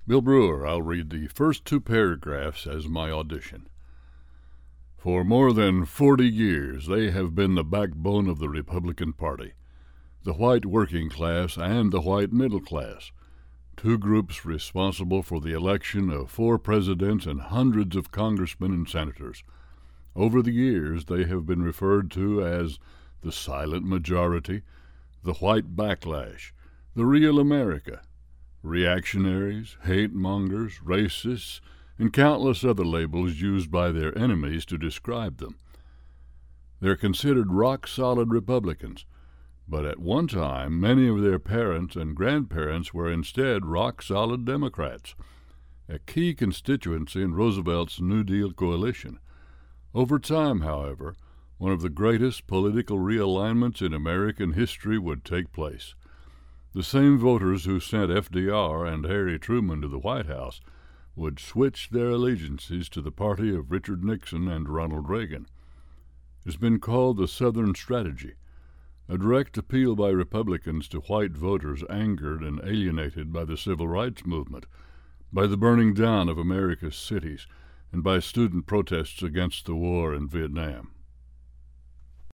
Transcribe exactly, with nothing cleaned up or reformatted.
Bill Brewer, I'll read the first two paragraphs as my audition. For more than forty years, they have been the backbone of the Republican Party, the white working class and the white middle class, two groups responsible for the election of four presidents and hundreds of congressmen and senators. Over the years, they have been referred to as the silent majority, the white backlash, the real America, reactionaries, hate-mongers, racists, and countless other labels used by their enemies to describe them. They're considered rock-solid Republicans, but at one time many of their parents and grandparents were instead rock-solid Democrats, a key constituency in Roosevelt's New Deal coalition. Over time, however, one of the greatest political realignments in American history would take place. The same voters who sent F D R and Harry Truman to the White House would switch their allegiances to the party of Richard Nixon and Ronald Reagan. It's been called the Southern Strategy, a direct appeal by Republicans to white voters angered and alienated by the Civil Rights Movement, by the burning down of America's cities, and by student protests against the war in Vietnam.